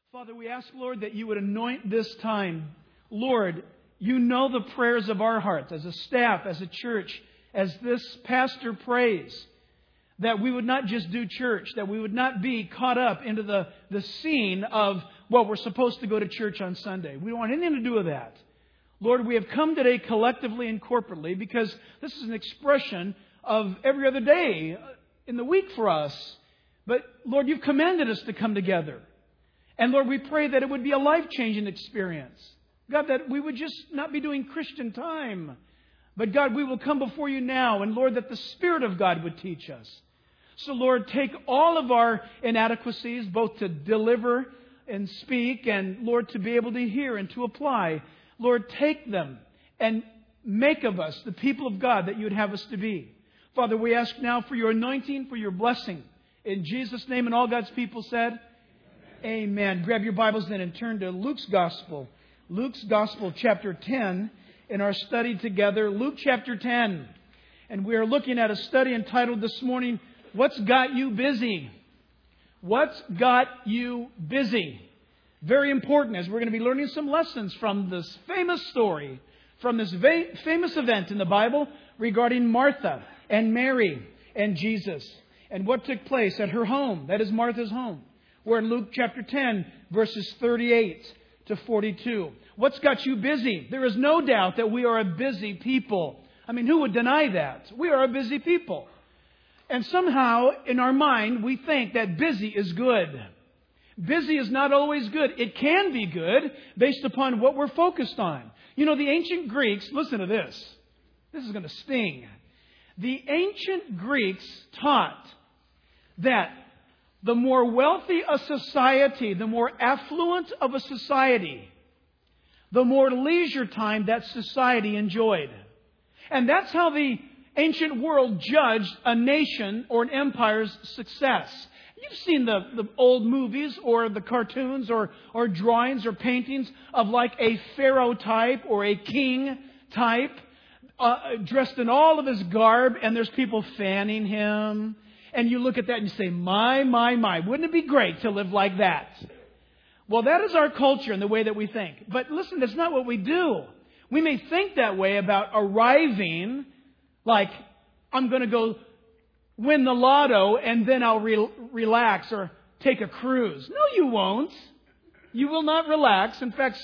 Father, we ask, Lord, that you would anoint this time. Lord, you know the prayers of our hearts as a staff, as a church, as this pastor prays, that we would not just do church, that we would not be caught up into the scene of, well, we're supposed to go to church on Sunday. We don't want anything to do with that. Lord, we have come today collectively and corporately because this is an expression of every other day in the week for us. But, Lord, you've commanded us to come together. And Lord, we pray that it would be a life-changing experience. God, that we would just not be doing Christian time. But God, we will come before you now. And Lord, that the Spirit of God would teach us. So Lord, take all of our inadequacies, both to deliver and speak, and Lord, to be able to hear and to apply. Lord, take them and make of us the people of God that you would have us to be. Father, we ask now for your anointing, for your blessing. In Jesus' name, and all God's people said, Amen. Grab your Bibles then and turn to Luke's Gospel. Luke's Gospel, chapter 10, in our study together. Luke chapter 10. And we are looking at a study entitled this morning, What's Got You Busy? What's Got You Busy? Very important, as we're going to be learning some lessons from this famous story, from this famous event in the Bible regarding Martha and Mary and Jesus, and what took place at her home. That is Martha's home. We're in Luke chapter 10, verses 38 to 42. What's got you busy? There is no doubt that we are a busy people. I mean, who would deny that? We are a busy people. And somehow, in our mind, we think that busy is good. Busy is not always good. It can be good based upon what we're focused on. You know, the ancient Greeks, listen to this. This is going to sting. The ancient Greeks taught that the more wealthy a society, the more affluent of a society, the more leisure time that society enjoyed. And that's how the ancient world judged a nation or an empire's success. You've seen the old movies or the cartoons or drawings or paintings of like a pharaoh type or a king type, dressed in all of his garb, and there's people fanning him. And you look at that and you say, my, wouldn't it be great to live like that? Well, that is our culture and the way that we think. But listen, that's not what we do. We may think that way about arriving, like, I'm going to go win the lotto and then I'll relax or take a cruise. No, you won't. You will not relax. In fact,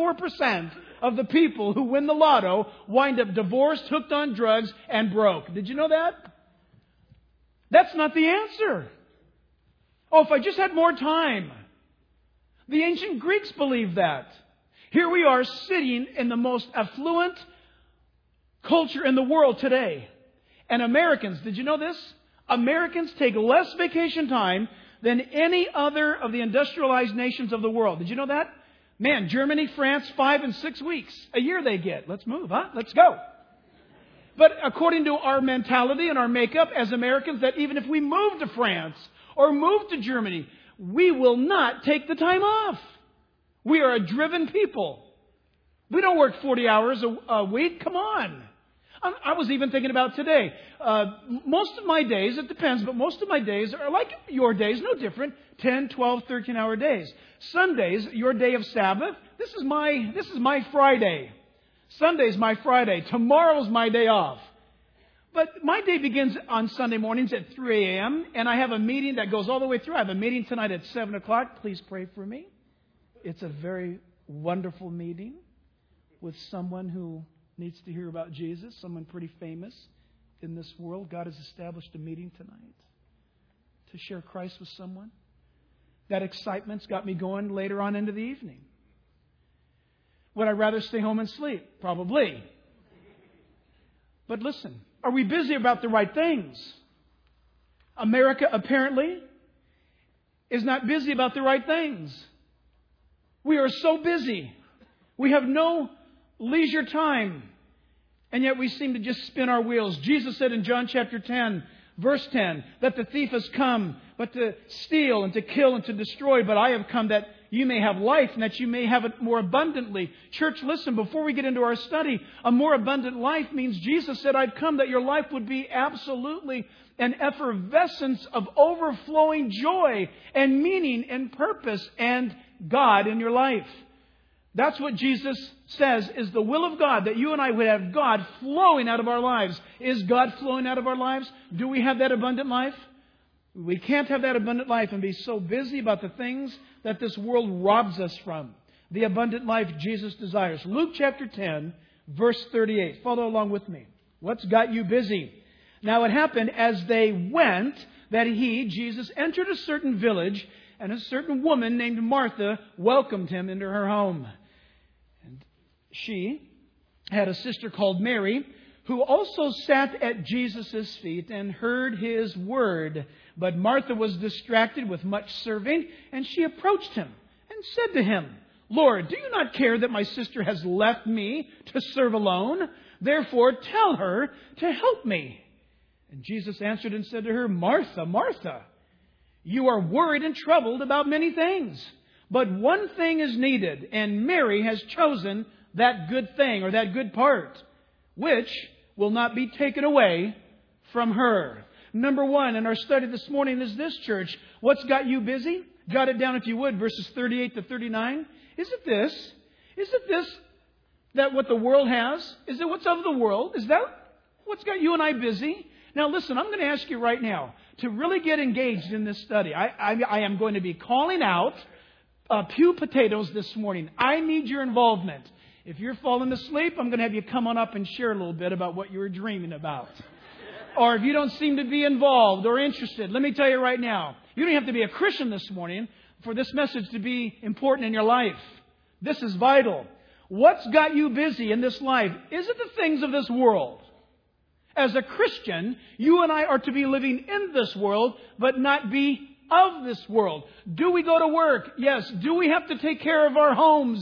74% of the people who win the lotto wind up divorced, hooked on drugs, and broke. Did you know that? That's not the answer. Oh, if I just had more time. The ancient Greeks believed that. Here we are sitting in the most affluent culture in the world today. And Americans, did you know this? Americans take less vacation time than any other of the industrialized nations of the world. Did you know that? Man, Germany, France, 5 and 6 weeks a year they get. Let's move, huh? Let's go. But according to our mentality and our makeup as Americans, that even if we move to France or move to Germany, we will not take the time off. We are a driven people. We don't work 40 hours a week. Come on. I was even thinking about today. Most of my days, it depends, but most of my days are like your days, no different. 10, 12, 13-hour days. Sundays, your day of Sabbath. This is my Friday. Sunday's my Friday. Tomorrow's my day off. But my day begins on Sunday mornings at 3 a.m. and I have a meeting that goes all the way through. I have a meeting tonight at 7 o'clock. Please pray for me. It's a very wonderful meeting with someone who needs to hear about Jesus, someone pretty famous in this world. God has established a meeting tonight to share Christ with someone. That excitement's got me going later on into the evening. Would I rather stay home and sleep? Probably. But listen, are we busy about the right things? America apparently is not busy about the right things. We are so busy. We have no leisure time. And yet we seem to just spin our wheels. Jesus said in John chapter 10, verse 10, that the thief has come but to steal and to kill and to destroy. But I have come that you may have life and that you may have it more abundantly. Church, listen, before we get into our study, a more abundant life means Jesus said, I've come that your life would be absolutely an effervescence of overflowing joy and meaning and purpose and God in your life. That's what Jesus says is the will of God, that you and I would have God flowing out of our lives. Is God flowing out of our lives? Do we have that abundant life? We can't have that abundant life and be so busy about the things that this world robs us from. The abundant life Jesus desires. Luke chapter 10, verse 38. Follow along with me. What's got you busy? Now it happened as they went that Jesus, entered a certain village, and a certain woman named Martha welcomed him into her home. And she had a sister called Mary, who also sat at Jesus' feet and heard His word. But Martha was distracted with much serving, and she approached Him and said to Him, Lord, do you not care that my sister has left me to serve alone? Therefore, tell her to help me. And Jesus answered and said to her, Martha, Martha, you are worried and troubled about many things. But one thing is needed, and Mary has chosen that good thing, or that good part, which will not be taken away from her. Number one in our study this morning is this, church. What's got you busy? Jot it down if you would, verses 38 to 39. Is it this? Is it this that what the world has? Is it what's of the world? Is that what's got you and I busy? Now listen, I'm going to ask you right now to really get engaged in this study. I am going to be calling out pew potatoes this morning. I need your involvement. If you're falling asleep, I'm going to have you come on up and share a little bit about what you were dreaming about. Or if you don't seem to be involved or interested, let me tell you right now, you don't have to be a Christian this morning for this message to be important in your life. This is vital. What's got you busy in this life? Is it the things of this world? As a Christian, you and I are to be living in this world, but not be of this world. Do we go to work? Yes. Do we have to take care of our homes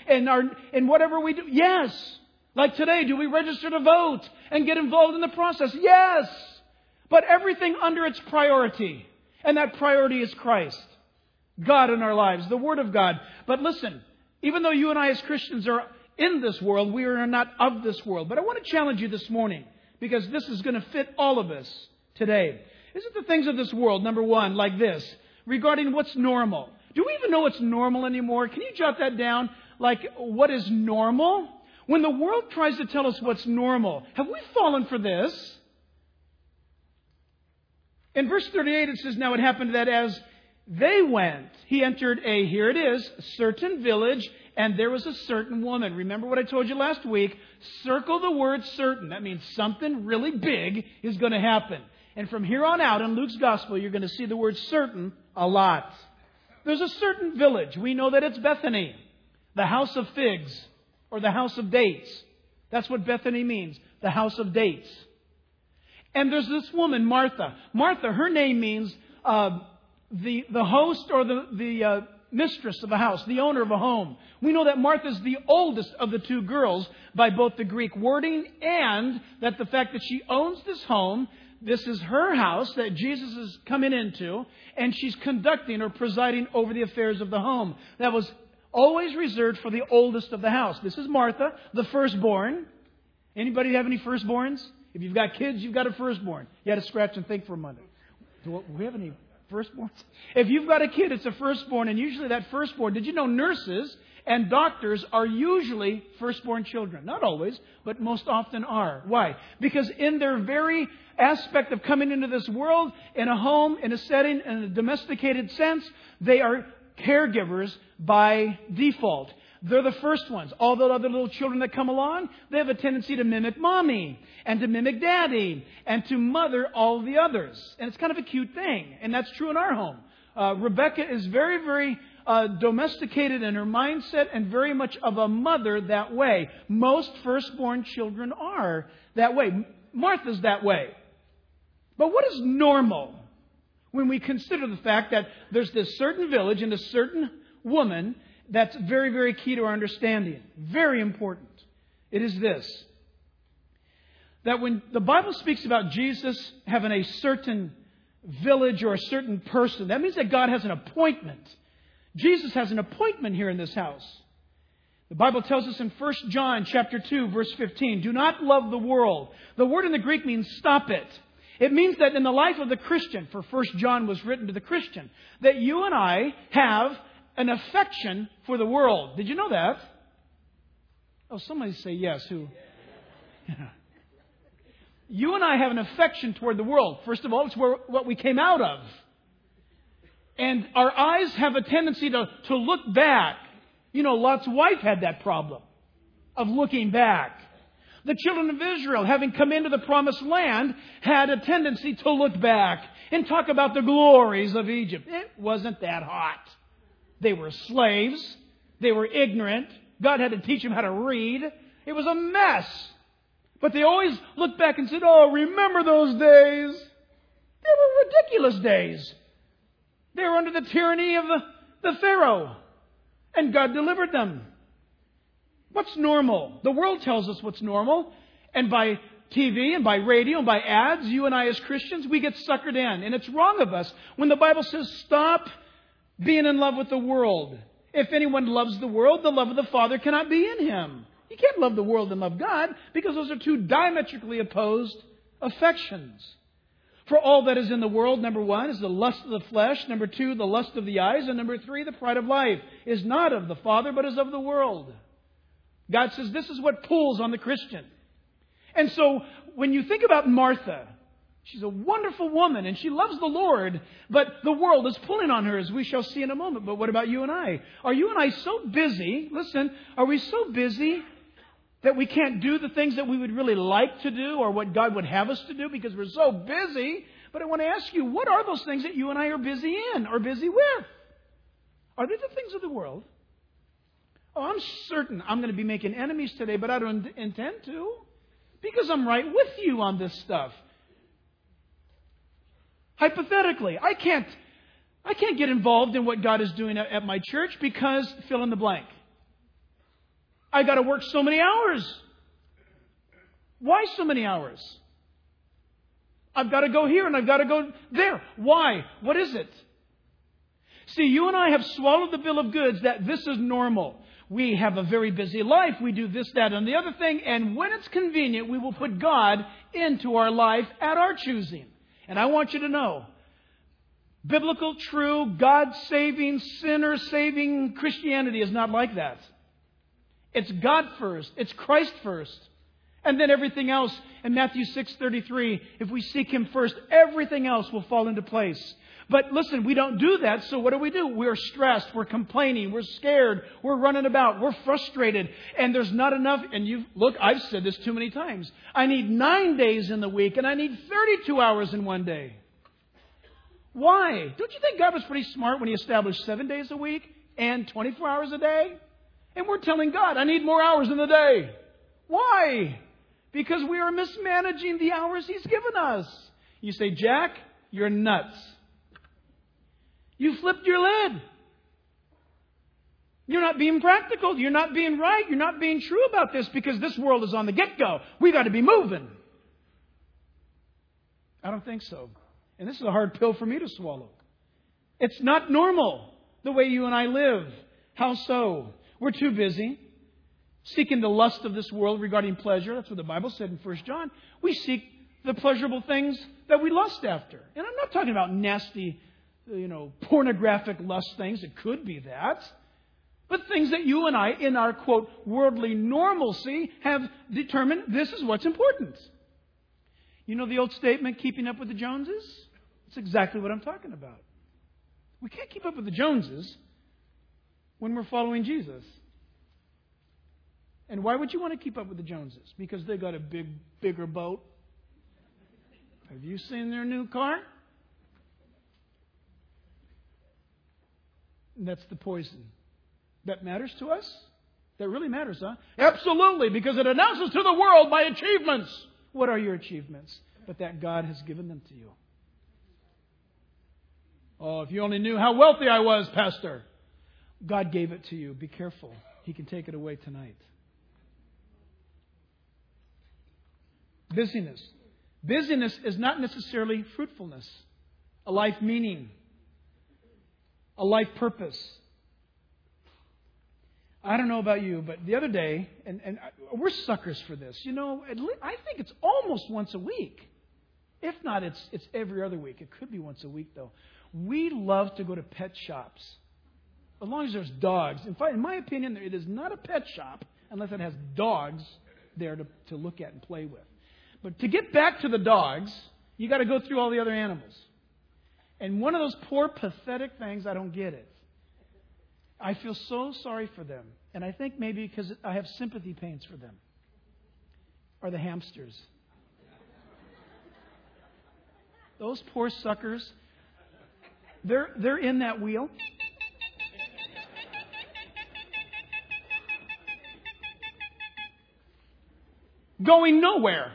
and whatever we do? Yes. Like today, do we register to vote and get involved in the process? Yes. But everything under its priority. And that priority is Christ. God in our lives. The Word of God. But listen, even though you and I as Christians are in this world, we are not of this world. But I want to challenge you this morning, because this is going to fit all of us today. Is it the things of this world, number one, like this, regarding what's normal? Do we even know what's normal anymore? Can you jot that down? Like, what is normal? When the world tries to tell us what's normal, have we fallen for this? In verse 38, it says, now it happened that as they went, he entered here it is, a certain village, and there was a certain woman. Remember what I told you last week? Circle the word certain. That means something really big is going to happen. And from here on out in Luke's Gospel, you're going to see the word certain a lot. There's a certain village. We know that it's Bethany, the house of figs, or the house of dates. That's what Bethany means, the house of dates. And there's this woman, Martha. Martha, her name means the host or the mistress of a house, the owner of a home. We know that Martha's the oldest of the two girls by both the Greek wording and that the fact that she owns this home. This is her house that Jesus is coming into, and she's conducting or presiding over the affairs of the home. That was always reserved for the oldest of the house. This is Martha, the firstborn. Anybody have any firstborns? If you've got kids, you've got a firstborn. You had to scratch and think for a minute. Do we have any firstborns? If you've got a kid, it's a firstborn, and usually that firstborn, did you know nurses and doctors are usually firstborn children? Not always, but most often are. Why? Because in their very aspect of coming into this world, in a home, in a setting, in a domesticated sense, they are caregivers by default. They're the first ones. All the other little children that come along, they have a tendency to mimic mommy and to mimic daddy and to mother all the others. And it's kind of a cute thing. And that's true in our home. Rebecca is very, very domesticated in her mindset and very much of a mother that way. Most firstborn children are that way. Martha's that way. But what is normal when we consider the fact that there's this certain village and a certain woman that's very, very key to our understanding? Very important. It is this. That when the Bible speaks about Jesus having a certain village or a certain person. That means that God has an appointment. Jesus has an appointment here in this house. The Bible tells us in 1 John chapter 2, verse 15, do not love the world. The word in the Greek means stop it. It means that in the life of the Christian, for 1 John was written to the Christian, that you and I have an affection for the world. Did you know that? Oh, somebody say yes. Who? Yeah. You and I have an affection toward the world. First of all, it's what we came out of. And our eyes have a tendency to look back. You know, Lot's wife had that problem of looking back. The children of Israel, having come into the promised land, had a tendency to look back and talk about the glories of Egypt. It wasn't that hot. They were slaves. They were ignorant. God had to teach them how to read. It was a mess. But they always looked back and said, oh, remember those days. They were ridiculous days. They were under the tyranny of the Pharaoh. And God delivered them. What's normal? The world tells us what's normal. And by TV and by radio and by ads, you and I as Christians, we get suckered in. And it's wrong of us when the Bible says, stop being in love with the world. If anyone loves the world, the love of the Father cannot be in him. You can't love the world and love God because those are two diametrically opposed affections. For all that is in the world, number one, is the lust of the flesh. Number two, the lust of the eyes. And number three, the pride of life is not of the Father, but is of the world. God says this is what pulls on the Christian. And so when you think about Martha, she's a wonderful woman and she loves the Lord, but the world is pulling on her, as we shall see in a moment. But what about you and I? Are you and I so busy? Listen, are we so busy that we can't do the things that we would really like to do or what God would have us to do because we're so busy? But I want to ask you, what are those things that you and I are busy in or busy with? Are they the things of the world? Oh, I'm certain I'm going to be making enemies today, but I don't intend to because I'm right with you on this stuff. Hypothetically, I can't get involved in what God is doing at my church because fill in the blank. I got to work so many hours. Why so many hours? I've got to go here and I've got to go there. Why? What is it? See, you and I have swallowed the bill of goods that this is normal. We have a very busy life. We do this, that, and the other thing. And when it's convenient, we will put God into our life at our choosing. And I want you to know, biblical, true, God-saving, sinner-saving Christianity is not like that. It's God first. It's Christ first. And then everything else. In Matthew 6:33, if we seek Him first, everything else will fall into place. But listen, we don't do that, so what do? We're stressed, we're complaining, we're scared, we're running about, we're frustrated, and there's not enough. And I've said this too many times. I need 9 days in the week, and I need 32 hours in one day. Why? Don't you think God was pretty smart when He established 7 days a week and 24 hours a day? And we're telling God, I need more hours in the day. Why? Because we are mismanaging the hours He's given us. You say, Jack, you're nuts. You flipped your lid. You're not being practical. You're not being right. You're not being true about this because this world is on the get-go. We've got to be moving. I don't think so. And this is a hard pill for me to swallow. It's not normal the way you and I live. How so? We're too busy seeking the lust of this world regarding pleasure. That's what the Bible said in 1 John. We seek the pleasurable things that we lust after. And I'm not talking about nasty, pornographic lust things. It could be that. But things that you and I, in our, quote, worldly normalcy, have determined this is what's important. You know the old statement, keeping up with the Joneses? It's exactly what I'm talking about. We can't keep up with the Joneses when we're following Jesus. And why would you want to keep up with the Joneses? Because they got a bigger boat. Have you seen their new car? And that's the poison. That matters to us? That really matters, huh? Absolutely, because it announces to the world my achievements. What are your achievements? But that God has given them to you. Oh, if you only knew how wealthy I was, Pastor. God gave it to you. Be careful. He can take it away tonight. Busyness. Busyness is not necessarily fruitfulness. a life meaning, a life purpose. I don't know about you, but the other day, and we're suckers for this. You know, I think it's almost once a week. If not, it's every other week. It could be once a week, though. We love to go to pet shops, as long as there's dogs. In my opinion, it is not a pet shop unless it has dogs there to look at and play with. But to get back to the dogs, you got to go through all the other animals. And one of those poor, pathetic things, I don't get it. I feel so sorry for them. And I think maybe because I have sympathy pains for them. Are the hamsters. Those poor suckers, they're in that wheel. Going nowhere.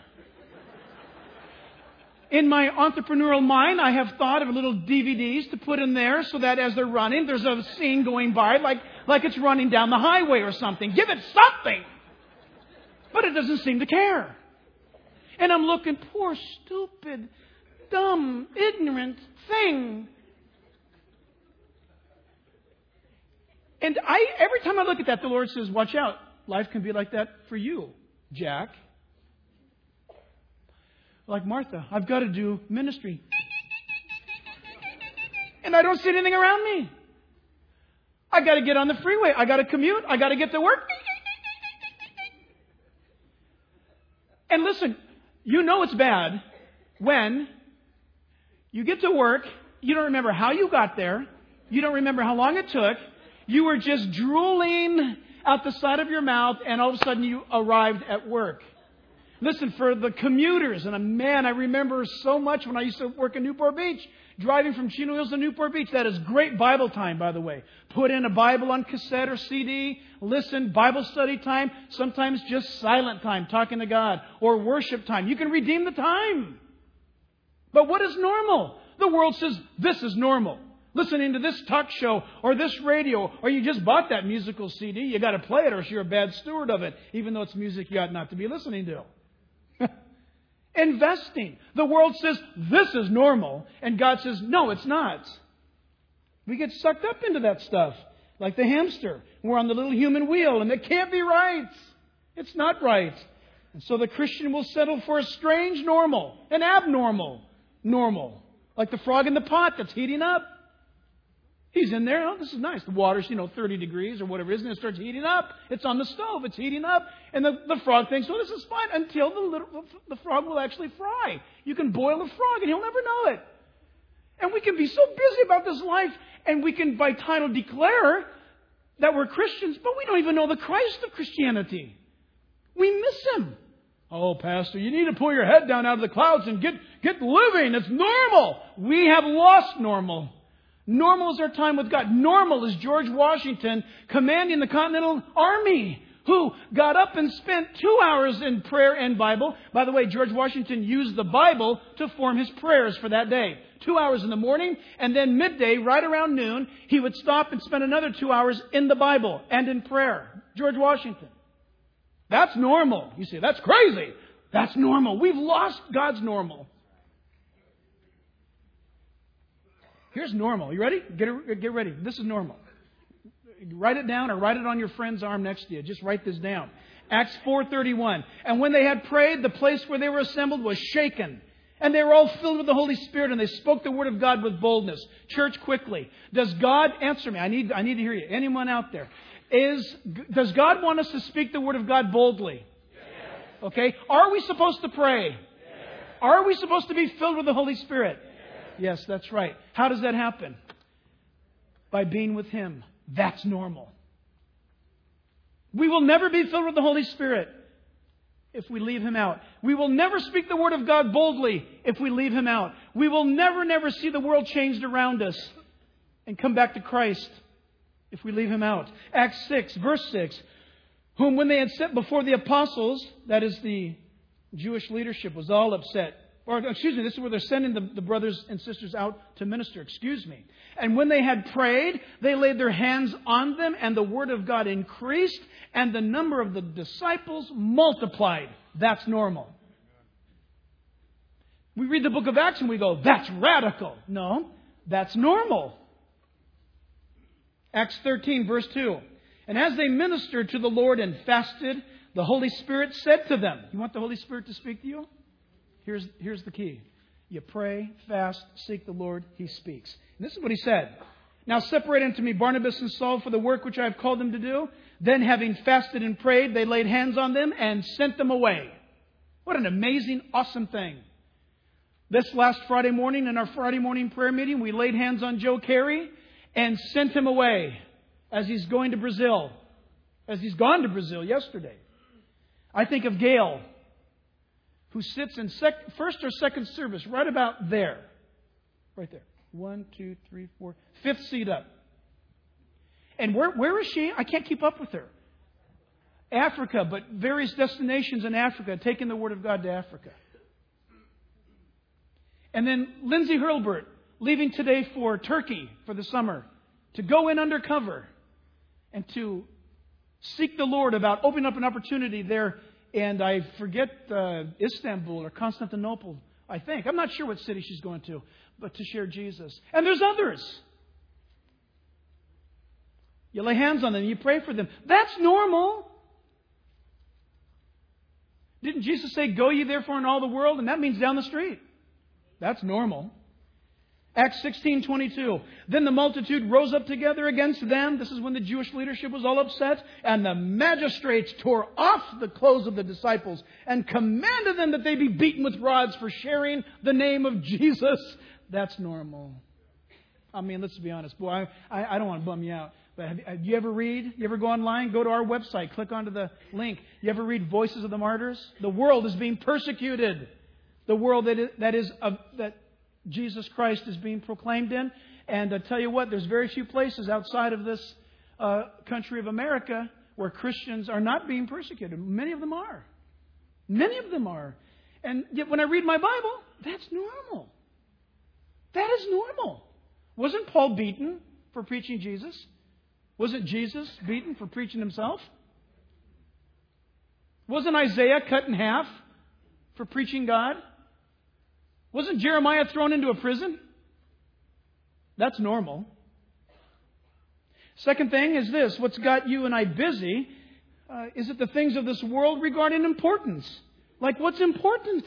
In my entrepreneurial mind, I have thought of little DVDs to put in there so that as they're running, there's a scene going by like it's running down the highway or something. Give it something! But it doesn't seem to care. And I'm looking, poor, stupid, dumb, ignorant thing. And every time I look at that, the Lord says, watch out. Life can be like that for you, Jack. Like Martha, I've got to do ministry. And I don't see anything around me. I got to get on the freeway. I got to commute. I got to get to work. And listen, you know it's bad when you get to work, you don't remember how you got there, you don't remember how long it took, you were just drooling out the side of your mouth, and all of a sudden you arrived at work. Listen, for the commuters, and man, I remember so much when I used to work in Newport Beach, driving from Chino Hills to Newport Beach. That is great Bible time, by the way. Put in a Bible on cassette or CD, listen, Bible study time, sometimes just silent time, talking to God, or worship time. You can redeem the time. But what is normal? The world says this is normal. Listening to this talk show or this radio, or you just bought that musical CD, you got to play it or else you're a bad steward of it, even though it's music you ought not to be listening to. Investing. The world says this is normal, and God says no, it's not. We get sucked up into that stuff, like the hamster. We're on the little human wheel, and it can't be right. It's not right. And so the Christian will settle for a strange normal, an abnormal normal, like the frog in the pot that's heating up. He's in there. Oh, this is nice. The water's, 30 degrees or whatever it is, and it starts heating up. It's on the stove. It's heating up. And the frog thinks, well, this is fine, until the frog will actually fry. You can boil a frog and he'll never know it. And we can be so busy about this life, and we can by title declare that we're Christians, but we don't even know the Christ of Christianity. We miss Him. Oh, Pastor, you need to pull your head down out of the clouds and get living. It's normal. We have lost normal. Normal is our time with God. Normal is George Washington commanding the Continental Army, who got up and spent 2 hours in prayer and Bible. By the way, George Washington used the Bible to form his prayers for that day. 2 hours in the morning, and then midday, right around noon, he would stop and spend another 2 hours in the Bible and in prayer. George Washington. That's normal. You say, that's crazy. That's normal. We've lost God's normal. Here's normal. You ready? Get ready. This is normal. Write it down or write it on your friend's arm next to you. Just write this down. Acts 4:31. And when they had prayed, the place where they were assembled was shaken. And they were all filled with the Holy Spirit, and they spoke the word of God with boldness. Church, quickly. Does God, answer me, I need to hear you. Anyone out there? Does God want us to speak the word of God boldly? Yes. Okay. Are we supposed to pray? Yes. Are we supposed to be filled with the Holy Spirit? Yes, that's right. How does that happen? By being with Him. That's normal. We will never be filled with the Holy Spirit if we leave Him out. We will never speak the Word of God boldly if we leave Him out. We will never see the world changed around us and come back to Christ if we leave Him out. Acts 6, verse 6. Whom when they had set before the apostles, that is the Jewish leadership, was all upset. This is where they're sending the brothers and sisters out to minister. And when they had prayed, they laid their hands on them, and the word of God increased, and the number of the disciples multiplied. That's normal. We read the book of Acts and we go, that's radical. No, that's normal. Acts 13, verse 2. And as they ministered to the Lord and fasted, the Holy Spirit said to them, you want the Holy Spirit to speak to you? Here's the key. You pray, fast, seek the Lord, He speaks. And this is what He said. Now separate unto me Barnabas and Saul for the work which I have called them to do. Then having fasted and prayed, they laid hands on them and sent them away. What an amazing, awesome thing. This last Friday morning in our Friday morning prayer meeting, we laid hands on Joe Carey and sent him away as he's going to Brazil. As he's gone to Brazil yesterday. I think of Gail, who sits in first or second service right about there. Right there. 1, 2, 3, 4. Fifth seat up. And where is she? I can't keep up with her. Africa, but various destinations in Africa, taking the Word of God to Africa. And then Lindsay Hurlbert, leaving today for Turkey for the summer, to go in undercover and to seek the Lord about opening up an opportunity there. And I forget Istanbul or Constantinople, I think. I'm not sure what city she's going to, but to share Jesus. And there's others. You lay hands on them, you pray for them. That's normal. Didn't Jesus say, go ye therefore in all the world? And that means down the street. That's normal. Acts 16:22. Then the multitude rose up together against them. This is when the Jewish leadership was all upset. And the magistrates tore off the clothes of the disciples and commanded them that they be beaten with rods for sharing the name of Jesus. That's normal. I mean, let's be honest. Boy, I don't want to bum you out. But have you ever read? You ever go online? Go to our website. Click onto the link. You ever read Voices of the Martyrs? The world is being persecuted. The world that Jesus Christ is being proclaimed in. And I tell you what, there's very few places outside of this country of America where Christians are not being persecuted. Many of them are. Many of them are. And yet when I read my Bible, that's normal. That is normal. Wasn't Paul beaten for preaching Jesus? Wasn't Jesus beaten for preaching Himself? Wasn't Isaiah cut in half for preaching God? Wasn't Jeremiah thrown into a prison? That's normal. Second thing is this. What's got you and I busy? Is it the things of this world regarding importance? Like what's important?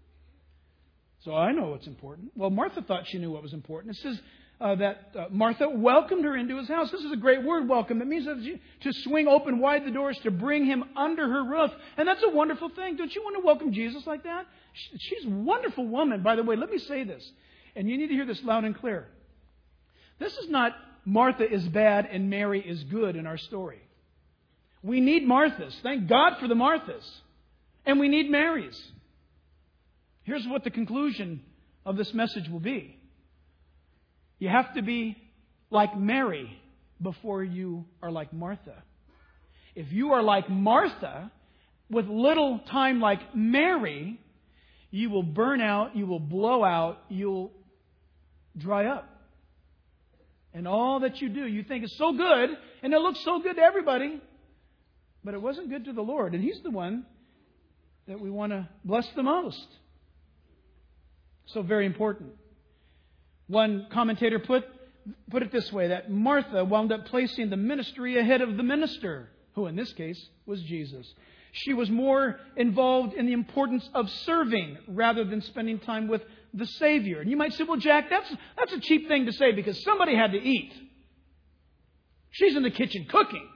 So I know what's important. Well, Martha thought she knew what was important. It says that Martha welcomed her into his house. This is a great word, welcome. It means to swing open wide the doors, to bring him under her roof. And that's a wonderful thing. Don't you want to welcome Jesus like that? She's a wonderful woman. By the way, let me say this. And you need to hear this loud and clear. This is not Martha is bad and Mary is good in our story. We need Marthas. Thank God for the Marthas. And we need Marys. Here's what the conclusion of this message will be. You have to be like Mary before you are like Martha. If you are like Martha, with little time like Mary, you will burn out, you will blow out, you'll dry up. And all that you do, you think is so good, and it looks so good to everybody, but it wasn't good to the Lord. And He's the one that we want to bless the most. So very important. One commentator put it this way, that Martha wound up placing the ministry ahead of the minister, who in this case was Jesus. She was more involved in the importance of serving rather than spending time with the Savior. And you might say, well, Jack, that's a cheap thing to say because somebody had to eat. She's in the kitchen cooking.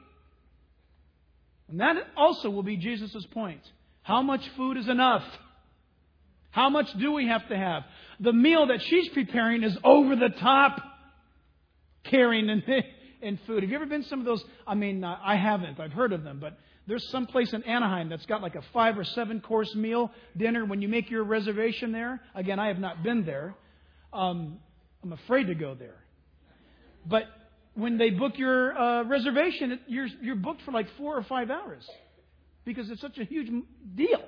And that also will be Jesus' point. How much food is enough? How much do we have to have? The meal that she's preparing is over the top caring and food. Have you ever been to some of those? I mean, I haven't. I've heard of them. But there's some place in Anaheim that's got like a 5 or 7 course meal dinner when you make your reservation there. Again, I have not been there. I'm afraid to go there. But when they book your reservation, you're booked for like 4 or 5 hours because it's such a huge deal.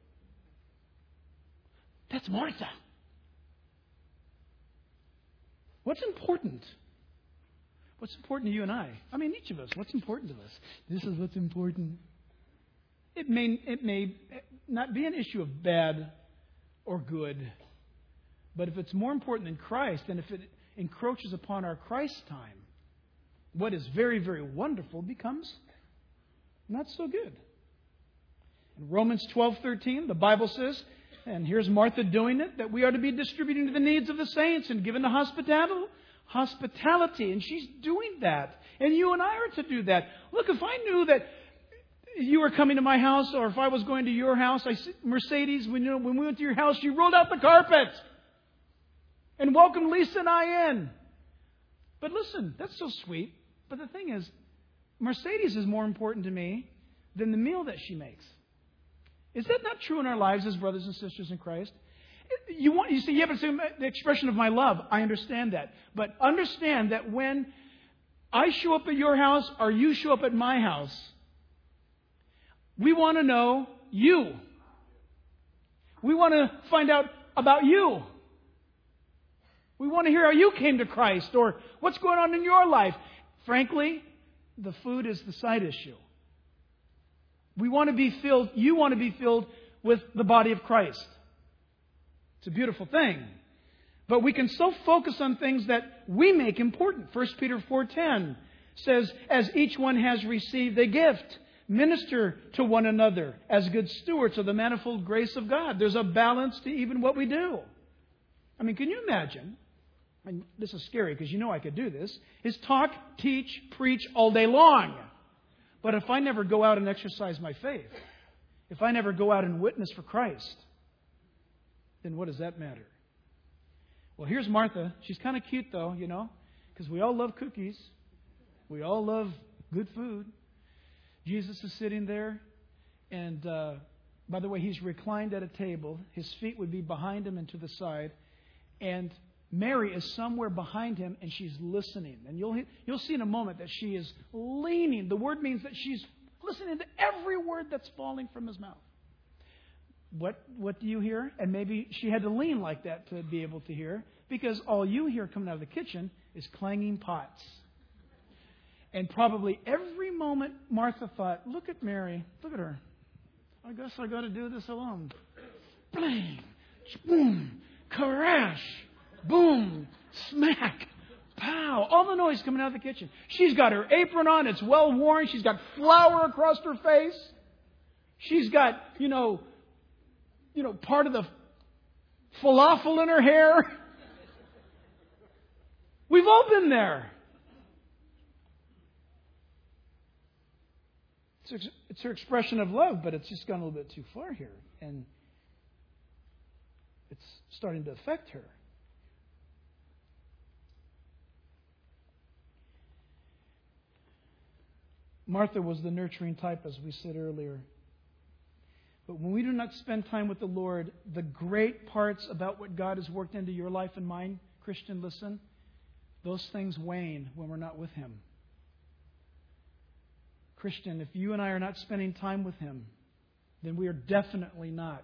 That's Martha. What's important? What's important to you and I? I mean, each of us. What's important to us? This is what's important. It may not be an issue of bad or good. But if it's more important than Christ, and if it encroaches upon our Christ time, what is very, very wonderful becomes not so good. In Romans 12:13, the Bible says, and here's Martha doing it, that we are to be distributing to the needs of the saints and given to hospitality. And she's doing that. And you and I are to do that. Look, if I knew that you were coming to my house, or if I was going to your house, Mercedes, when we went to your house, you rolled out the carpet and welcomed Lisa and I in. But listen, that's so sweet. But the thing is, Mercedes is more important to me than the meal that she makes. Is that not true in our lives as brothers and sisters in Christ? You say, yeah, but it's the expression of my love. I understand that. But understand that when I show up at your house or you show up at my house, we want to know you. We want to find out about you. We want to hear how you came to Christ or what's going on in your life. Frankly, the food is the side issue. We want to be filled, you want to be filled with the body of Christ. It's a beautiful thing. But we can so focus on things that we make important. 1 Peter 4:10 says, as each one has received a gift, minister to one another as good stewards of the manifold grace of God. There's a balance to even what we do. I mean, can you imagine, and this is scary because you know I could do this, is talk, teach, preach all day long. But if I never go out and exercise my faith, if I never go out and witness for Christ, then what does that matter? Well, here's Martha. She's kind of cute, though, because we all love cookies. We all love good food. Jesus is sitting there, and by the way, he's reclined at a table. His feet would be behind him and to the side. And Mary is somewhere behind him, and she's listening. And you'll see in a moment that she is leaning. The word means that she's listening to every word that's falling from his mouth. What do you hear? And maybe she had to lean like that to be able to hear, because all you hear coming out of the kitchen is clanging pots. And probably every moment Martha thought, look at Mary, look at her. I guess I got to do this alone. Bang, boom, crash. Boom, smack, pow. All the noise coming out of the kitchen. She's got her apron on. It's well worn. She's got flour across her face. She's got, part of the falafel in her hair. We've all been there. It's her expression of love, but it's just gone a little bit too far here. And it's starting to affect her. Martha was the nurturing type, as we said earlier. But when we do not spend time with the Lord, the great parts about what God has worked into your life and mine, Christian, listen, those things wane when we're not with Him. Christian, if you and I are not spending time with Him, then we are definitely not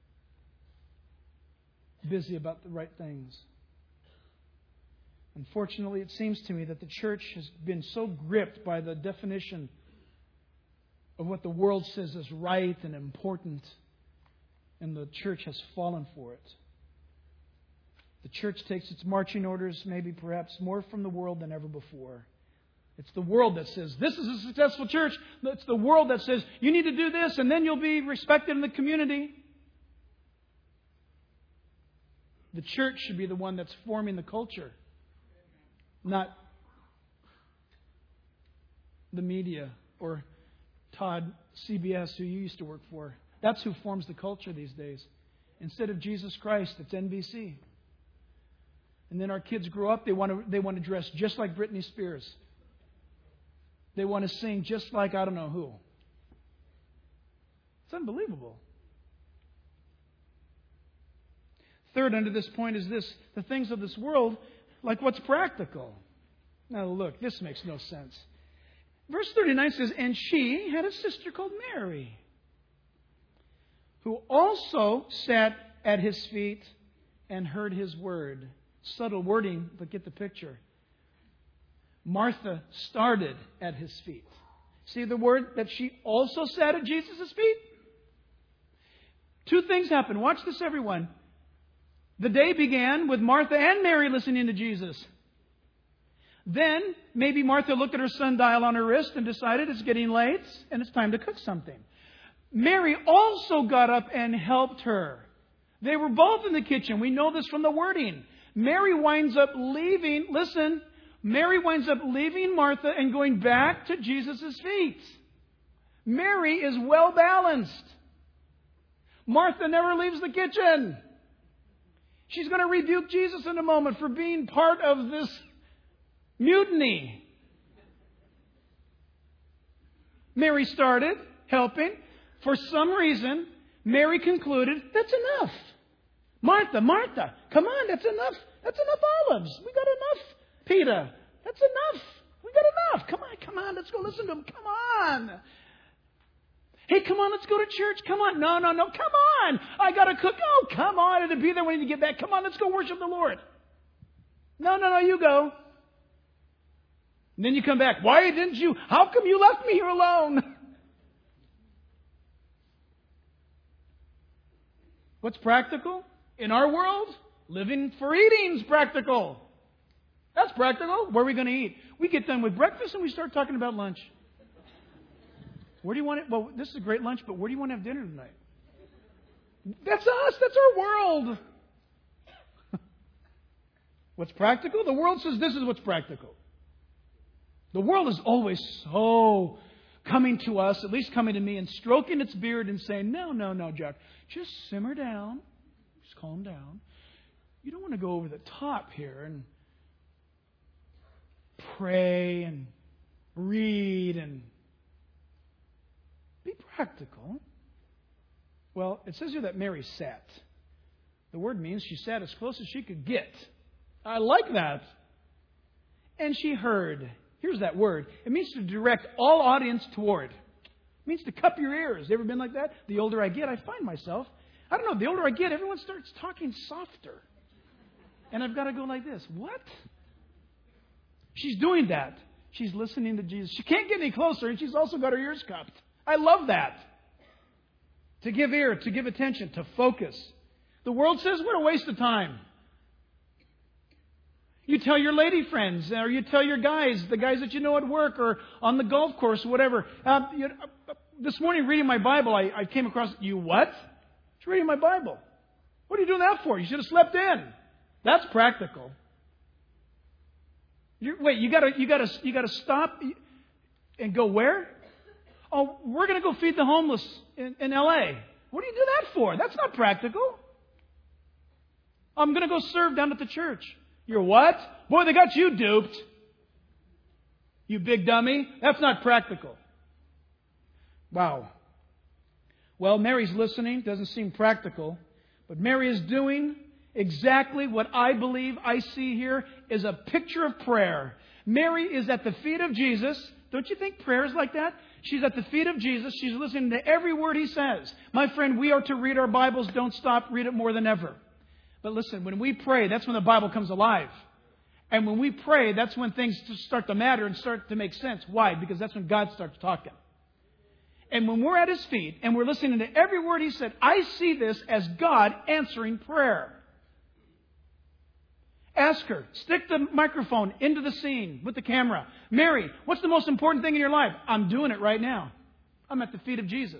busy about the right things. Unfortunately, it seems to me that the church has been so gripped by the definition of what the world says is right and important, and the church has fallen for it. The church takes its marching orders, maybe perhaps more from the world than ever before. It's the world that says, this is a successful church. It's the world that says, you need to do this and then you'll be respected in the community. The church should be the one that's forming the culture, not the media or Todd CBS, who you used to work for. That's who forms the culture these days. Instead of Jesus Christ, it's NBC. And then our kids grow up, they want to dress just like Britney Spears. They want to sing just like I don't know who. It's unbelievable. Third, under this point is this: the things of this world, like what's practical. Now look, this makes no sense. Verse 39 says, and she had a sister called Mary, who also sat at His feet and heard His word. Subtle wording, but get the picture. Martha started at His feet. See the word that she also sat at Jesus' feet? Two things happen. Watch this, everyone. The day began with Martha and Mary listening to Jesus. Then, maybe Martha looked at her sundial on her wrist and decided it's getting late and it's time to cook something. Mary also got up and helped her. They were both in the kitchen. We know this from the wording. Mary winds up leaving Martha and going back to Jesus' feet. Mary is well balanced. Martha never leaves the kitchen. She's going to rebuke Jesus in a moment for being part of this mutiny. Mary started helping. For some reason, Mary concluded, that's enough. Martha, come on, that's enough. That's enough olives. We got enough pita. That's enough. We got enough. Come on, let's go listen to him. Come on. Hey, come on, let's go to church. Come on. No. Come on. I got to cook. Oh, come on. It'll be there when you get back. Come on, let's go worship the Lord. No, you go. And then you come back. Why didn't you? How come you left me here alone? What's practical? In our world, living for eating is practical. That's practical. Where are we going to eat? We get done with breakfast and we start talking about lunch. Where do you want it? Well, this is a great lunch, but where do you want to have dinner tonight? That's us. That's our world. What's practical? The world says this is what's practical. The world is always so coming to us, at least coming to me, and stroking its beard and saying, no, Jack, just simmer down. Just calm down. You don't want to go over the top here and pray and read and be practical. Well, it says here that Mary sat. The word means she sat as close as she could get. I like that. And she heard. Here's that word. It means to direct all audience toward. It means to cup your ears. Ever been like that? The older I get, I find myself, I don't know, the older I get, everyone starts talking softer. And I've got to go like this. What? She's doing that. She's listening to Jesus. She can't get any closer, and she's also got her ears cupped. I love that. To give ear, to give attention, to focus. The world says, what a waste of time. You tell your lady friends, or you tell your guys, the guys that you know at work or on the golf course or whatever. This morning reading my Bible, I came across, you what? Just reading my Bible. What are you doing that for? You should have slept in. That's practical. You gotta stop and go where? Oh, we're going to go feed the homeless in L.A. What do you do that for? That's not practical. I'm going to go serve down at the church. You're what? Boy, they got you duped. You big dummy. That's not practical. Wow. Well, Mary's listening. Doesn't seem practical. But Mary is doing exactly what I believe I see here is a picture of prayer. Mary is at the feet of Jesus. Don't you think prayer is like that? She's at the feet of Jesus. She's listening to every word He says. My friend, we are to read our Bibles. Don't stop. Read it more than ever. But listen, when we pray, that's when the Bible comes alive. And when we pray, that's when things start to matter and start to make sense. Why? Because that's when God starts talking. And when we're at His feet and we're listening to every word He said, I see this as God answering prayer. Ask her. Stick the microphone into the scene with the camera. Mary, what's the most important thing in your life? I'm doing it right now. I'm at the feet of Jesus.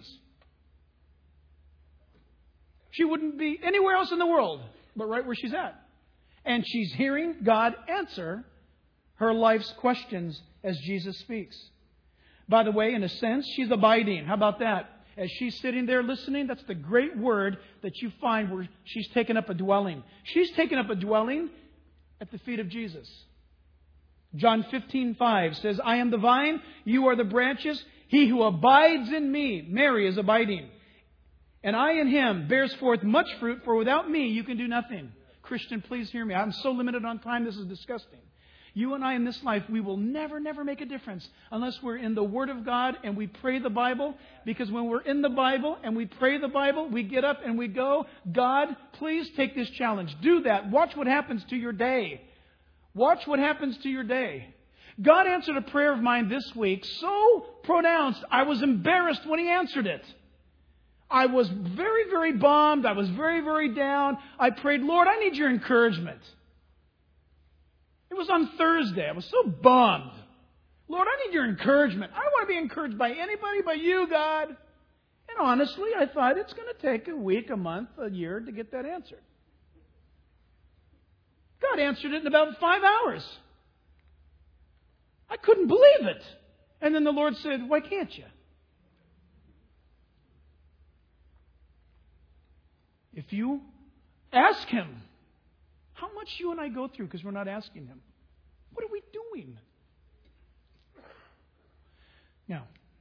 She wouldn't be anywhere else in the world but right where she's at. And she's hearing God answer her life's questions as Jesus speaks. By the way, in a sense, she's abiding. How about that? As she's sitting there listening, that's the great word that you find where she's taken up a dwelling. She's taken up a dwelling at the feet of Jesus. John 15:5 says, I am the vine, you are the branches. He who abides in me, Mary is abiding. And I in Him bears forth much fruit, for without me you can do nothing. Christian, please hear me. I'm so limited on time, this is disgusting. You and I in this life, we will never make a difference unless we're in the Word of God and we pray the Bible. Because when we're in the Bible and we pray the Bible, we get up and we go, God, please take this challenge. Do that. Watch what happens to your day. Watch what happens to your day. God answered a prayer of mine this week so pronounced, I was embarrassed when He answered it. I was very, very bummed. I was very, very down. I prayed, Lord, I need your encouragement. It was on Thursday. I was so bummed. Lord, I need your encouragement. I don't want to be encouraged by anybody but you, God. And honestly, I thought it's going to take a week, a month, a year to get that answered. God answered it in about 5 hours. I couldn't believe it. And then the Lord said, why can't you? If you ask Him, how much you and I go through because we're not asking Him. What are we doing? Now,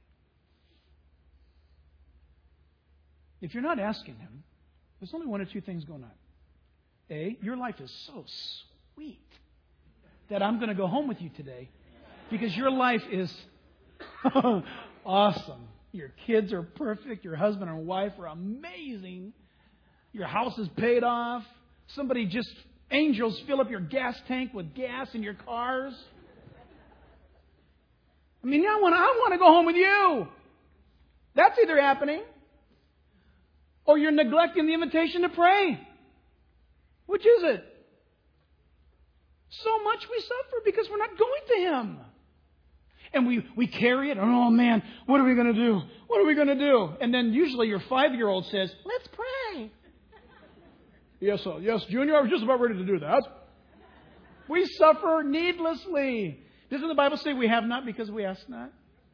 if you're not asking Him, there's only one or two things going on. A, your life is so sweet that I'm going to go home with you today because your life is awesome. Your kids are perfect. Your husband and wife are amazing. Your house is paid off. Angels fill up your gas tank with gas in your cars. I mean, I want to go home with you. That's either happening or you're neglecting the invitation to pray. Which is it? So much we suffer because we're not going to Him. And we carry it. Oh, man, what are we going to do? What are we going to do? And then usually your 5-year-old says, let's pray. Yes, Junior, I was just about ready to do that. We suffer needlessly. Doesn't the Bible say we have not because we ask not?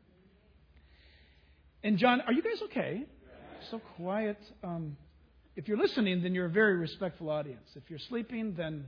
And John, are you guys okay? So quiet. If you're listening, then you're a very respectful audience. If you're sleeping, then...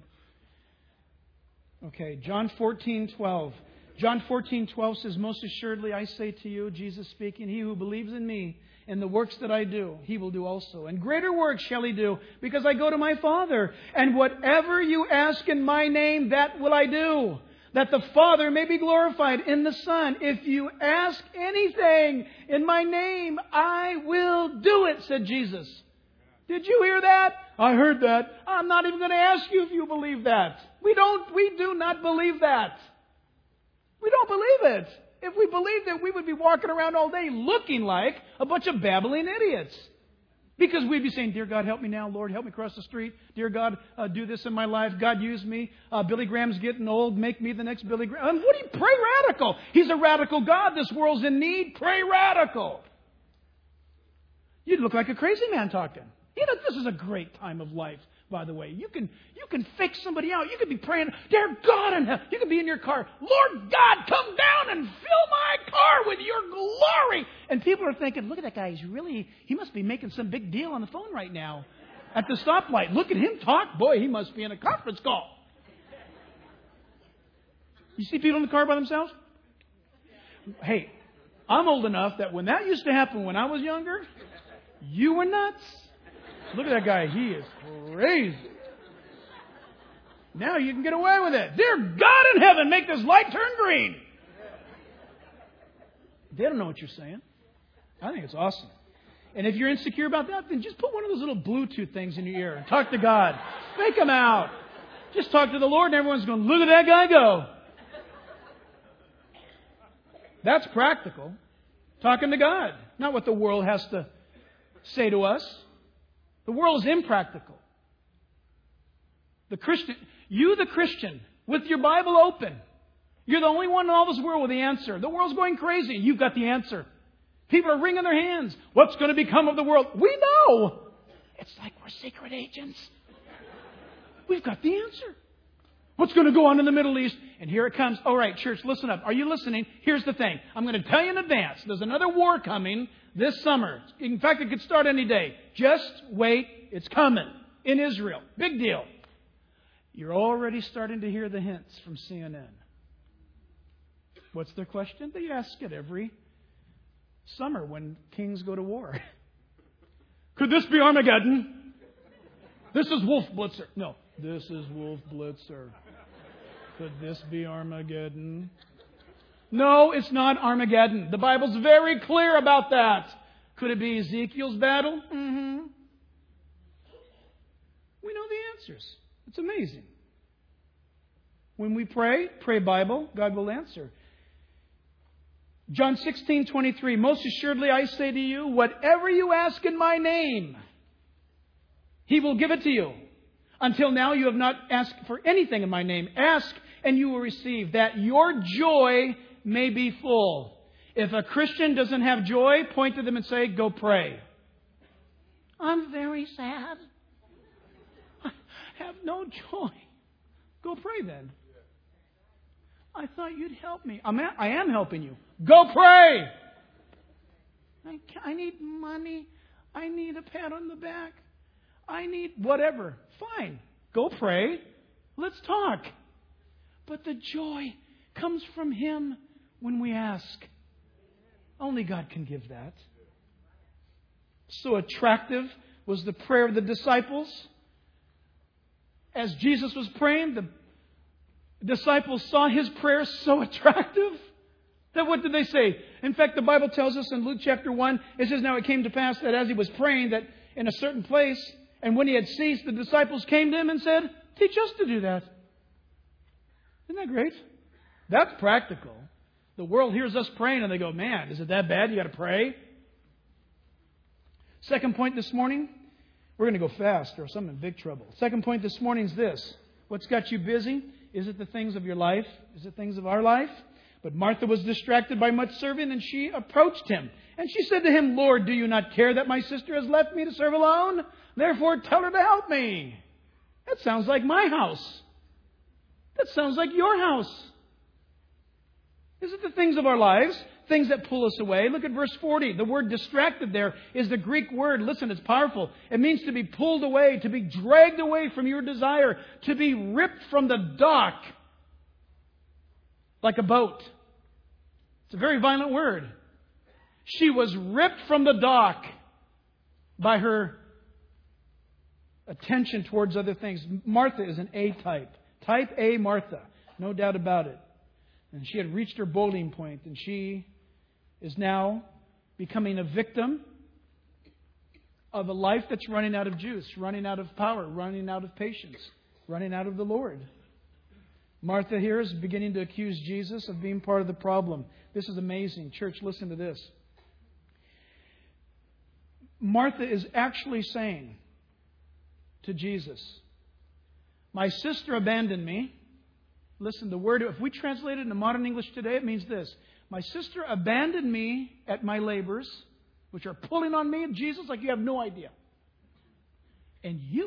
Okay, John 14:12. John 14:12 says, most assuredly I say to you, Jesus speaking, he who believes in me and the works that I do, he will do also. And greater works shall he do, because I go to my Father. And whatever you ask in my name, that will I do, that the Father may be glorified in the Son. If you ask anything in my name, I will do it, said Jesus. Did you hear that? I heard that. I'm not even going to ask you if you believe that. We do not believe that. We don't believe it. If we believed it, we would be walking around all day looking like a bunch of babbling idiots. Because we'd be saying, Dear God, help me now. Lord, help me cross the street. Dear God, do this in my life. God, use me. Billy Graham's getting old. Make me the next Billy Graham. What do you pray radical? He's a radical God. This world's in need. Pray radical. You'd look like a crazy man talking. You know, this is a great time of life, by the way. You can fake somebody out. You could be praying, Dear God in heaven. You could be in your car. Lord God, come down and fill my car with your glory. And people are thinking, look at that guy. He must be making some big deal on the phone right now at the stoplight. Look at him talk. Boy, he must be in a conference call. You see people in the car by themselves? Hey, I'm old enough that when that used to happen when I was younger, you were nuts. Look at that guy. He is crazy. Now you can get away with it. Dear God in heaven, make this light turn green. They don't know what you're saying. I think it's awesome. And if you're insecure about that, then just put one of those little Bluetooth things in your ear and talk to God. Fake them out. Just talk to the Lord and everyone's going, look at that guy go. That's practical. Talking to God. Not what the world has to say to us. The world is impractical. The Christian, with your Bible open, you're the only one in all this world with the answer. The world's going crazy. You've got the answer. People are wringing their hands. What's going to become of the world? We know. It's like we're secret agents. We've got the answer. What's going to go on in the Middle East? And here it comes. All right, church, listen up. Are you listening? Here's the thing. I'm going to tell you in advance. There's another war coming this summer. In fact, it could start any day. Just wait. It's coming in Israel. Big deal. You're already starting to hear the hints from CNN. What's their question? They ask it every summer when kings go to war. Could this be Armageddon? This is Wolf Blitzer. No, this is Wolf Blitzer. Could this be Armageddon? No, it's not Armageddon. The Bible's very clear about that. Could it be Ezekiel's battle? Mm-hmm. We know the answers. It's amazing. When we pray Bible, God will answer. John 16:23, most assuredly I say to you, whatever you ask in my name, He will give it to you. Until now you have not asked for anything in my name. Ask and you will receive, that your joy may be full. If a Christian doesn't have joy, point to them and say, go pray. I'm very sad. I have no joy. Go pray then. I thought you'd help me. I am helping you. Go pray. I need money. I need a pat on the back. I need whatever. Fine. Go pray. Let's talk. But the joy comes from Him when we ask. Only God can give that. So attractive was the prayer of the disciples. As Jesus was praying, the disciples saw His prayer so attractive that what did they say? In fact, the Bible tells us in Luke chapter 1, it says, now it came to pass that as He was praying, that in a certain place, and when He had ceased, the disciples came to Him and said, teach us to do that. Isn't that great? That's practical. The world hears us praying and they go, man, is it that bad? You got to pray? Second point this morning, we're going to go fast or else I'm in big trouble. Second point this morning is this. What's got you busy? Is it the things of your life? Is it things of our life? But Martha was distracted by much serving, and she approached Him. And she said to Him, Lord, do you not care that my sister has left me to serve alone? Therefore, tell her to help me. That sounds like my house. That sounds like your house. Is it the things of our lives? Things that pull us away? Look at verse 40. The word distracted there is the Greek word. Listen, it's powerful. It means to be pulled away, to be dragged away from your desire, to be ripped from the dock like a boat. It's a very violent word. She was ripped from the dock by her attention towards other things. Martha is an A type. Type A Martha. No doubt about it. And she had reached her boiling point, and she is now becoming a victim of a life that's running out of juice, running out of power, running out of patience, running out of the Lord. Martha here is beginning to accuse Jesus of being part of the problem. This is amazing. Church, listen to this. Martha is actually saying to Jesus, my sister abandoned me. Listen, the word, if we translate it into modern English today, it means this. My sister abandoned me at my labors, which are pulling on me, Jesus, like you have no idea. And you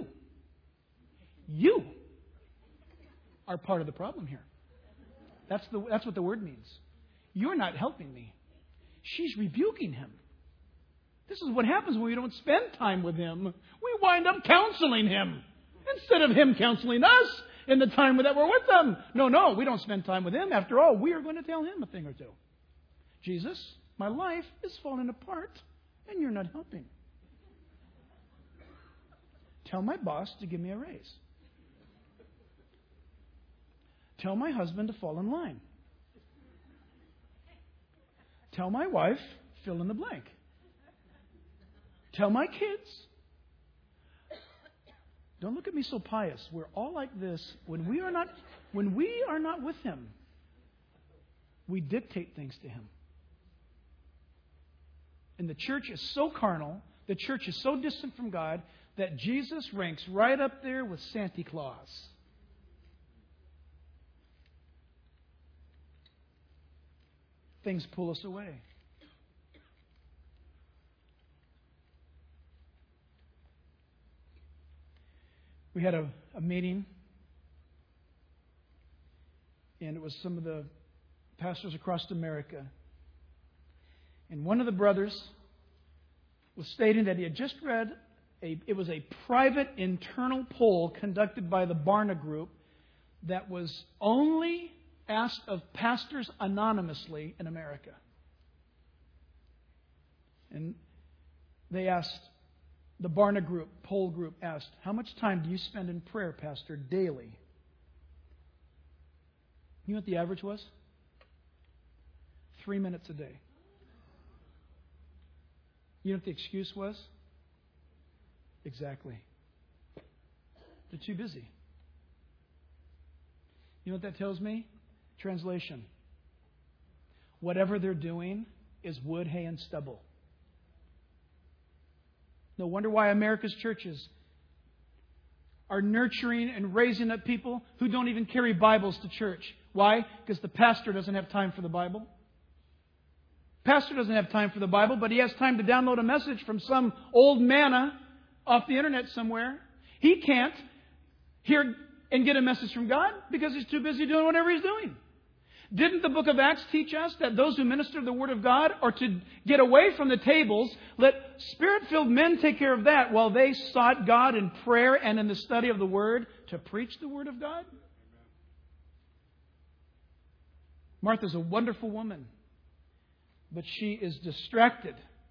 are part of the problem here. That's what the word means. You're not helping me. She's rebuking him. This is what happens when we don't spend time with Him. We wind up counseling Him instead of Him counseling us in the time that we're with Him. No, we don't spend time with Him. After all, we are going to tell Him a thing or two. Jesus, my life is falling apart and you're not helping. Tell my boss to give me a raise. Tell my husband to fall in line. Tell my wife, fill in the blank. Tell my kids. Don't look at me so pious. We're all like this. When we are not with Him, we dictate things to Him. And the church is so carnal, the church is so distant from God, that Jesus ranks right up there with Santa Claus. Things pull us away. We had a meeting, and it was some of the pastors across America. And one of the brothers was stating that he had just read, it was a private internal poll conducted by the Barna Group that was only asked of pastors anonymously in America. And they asked, the Barna Group, poll group asked, how much time do you spend in prayer, Pastor, daily? You know what the average was? 3 minutes a day. You know what the excuse was? Exactly. They're too busy. You know what that tells me? Translation. whatever they're doing is wood, hay, and stubble. No wonder why America's churches are nurturing and raising up people who don't even carry Bibles to church. Why? Because the pastor doesn't have time for the Bible. Pastor doesn't have time for the Bible, but he has time to download a message from some old manna off the internet somewhere. He can't hear and get a message from God because he's too busy doing whatever he's doing. Didn't the book of Acts teach us that those who minister the Word of God are to get away from the tables, let Spirit-filled men take care of that while they sought God in prayer and in the study of the Word to preach the Word of God? Martha's a wonderful woman, but she is distracted.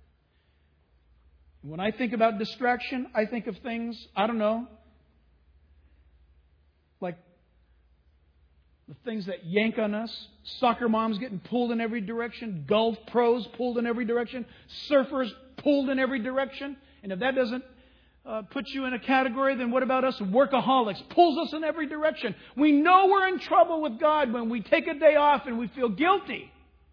When I think about distraction, I think of things, I don't know, like the things that yank on us. Soccer moms getting pulled in every direction. Golf pros pulled in every direction. Surfers pulled in every direction. And if that doesn't put you in a category, then what about us workaholics? Pulls us in every direction. We know we're in trouble with God when we take a day off and we feel guilty.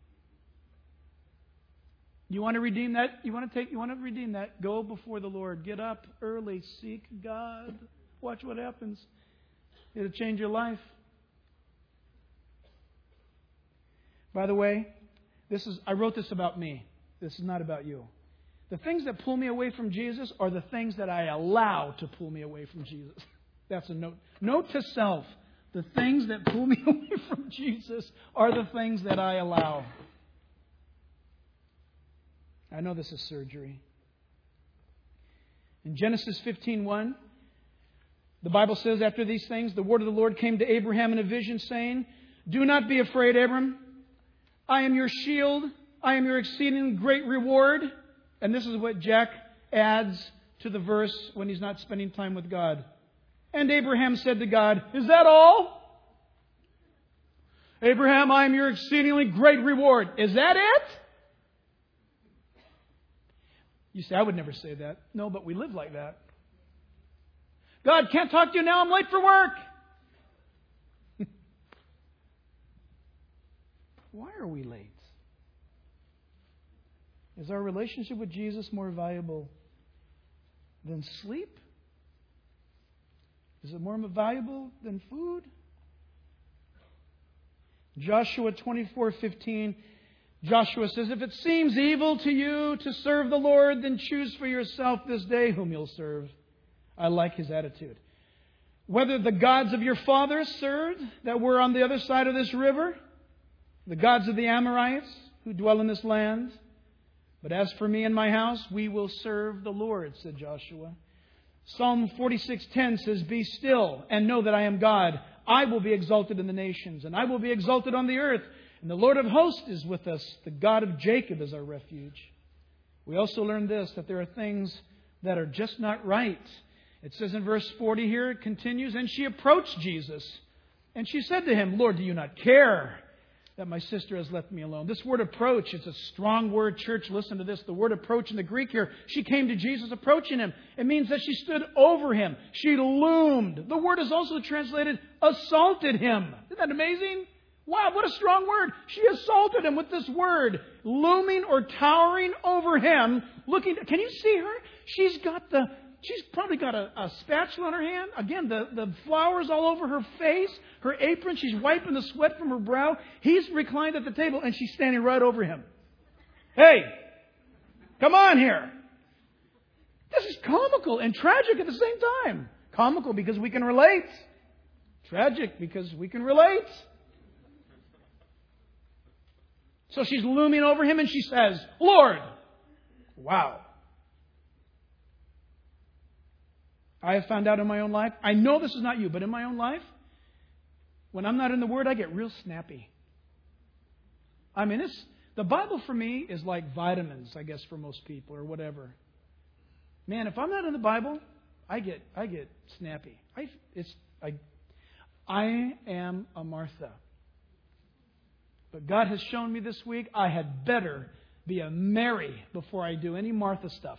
You want to redeem that? You want to redeem that? Go before the Lord. Get up early. Seek God. Watch what happens. It'll change your life. By the way, I wrote this about me. This is not about you. The things that pull me away from Jesus are the things that I allow to pull me away from Jesus. That's a note. Note to self. The things that pull me away from Jesus are the things that I allow. I know this is surgery. In Genesis 15:1, the Bible says, after these things, the word of the Lord came to Abraham in a vision, saying, "Do not be afraid, Abram. I am your shield. I am your exceeding great reward." And this is what Jack adds to the verse when he's not spending time with God. And Abraham said to God, "Is that all? Abraham, I am your exceedingly great reward. Is that it?" You say, "I would never say that." No, but we live like that. "God, can't talk to you now. I'm late for work." Why are we late? Is our relationship with Jesus more valuable than sleep? Is it more valuable than food? Joshua 24:15, Joshua says, "If it seems evil to you to serve the Lord, then choose for yourself this day whom you'll serve." I like his attitude. "Whether the gods of your fathers served that were on the other side of this river, the gods of the Amorites who dwell in this land. But as for me and my house, we will serve the Lord," said Joshua. Psalm 46:10 says, "Be still and know that I am God. I will be exalted in the nations, and I will be exalted on the earth. And the Lord of hosts is with us. The God of Jacob is our refuge." We also learn this, that there are things that are just not right. It says in verse 40 here, it continues, "And she approached Jesus, and she said to him, 'Lord, do you not care that my sister has left me alone?'" This word approach, it's a strong word, church. Listen to this. The word approach in the Greek here, she came to Jesus approaching him. It means that she stood over him. She loomed. The word is also translated assaulted him. Isn't that amazing? Wow, what a strong word. She assaulted him with this word, looming or towering over him. Looking, can you see her? She's probably got a spatula in her hand. Again, the flowers all over her face, her apron. She's wiping the sweat from her brow. He's reclined at the table and she's standing right over him. "Hey, come on here." This is comical and tragic at the same time. Comical because we can relate. Tragic because we can relate. So she's looming over him and she says, "Lord." Wow. I have found out in my own life, I know this is not you, but in my own life, when I'm not in the Word, I get real snappy. I mean, the Bible for me is like vitamins, I guess, for most people or whatever. Man, if I'm not in the Bible, I get snappy. I am a Martha. But God has shown me this week I had better be a Mary before I do any Martha stuff.